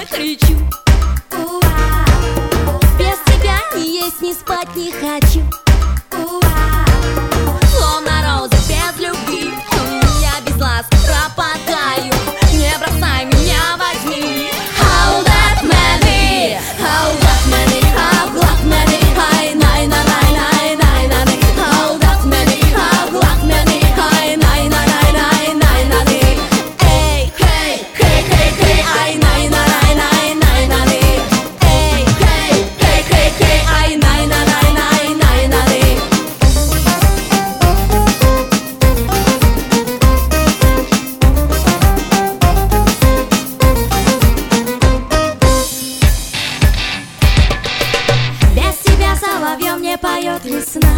кричу. Без тебя ни есть, ни спать не хочу. Словно роза без любви, я без глаз пропадаю. Не бросай меня, возьми. How that many, how that many, how that many, hi, най, на, най, най, най, на, ни. How that many, how that many, hi, най, на, най, най, най, на, ни. Эй, хей, хей, хей, хей, ай, най, на, най, най, най, на, ни. Эй, хей, хей, хей, хей, ай, най, на, най, най, най, на, ни. Без тебя соловьем не поет весна.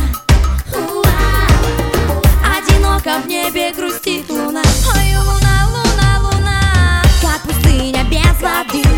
Одиноко в небе грустит луна. Ой, луна, луна, луна, как пустыня без воды.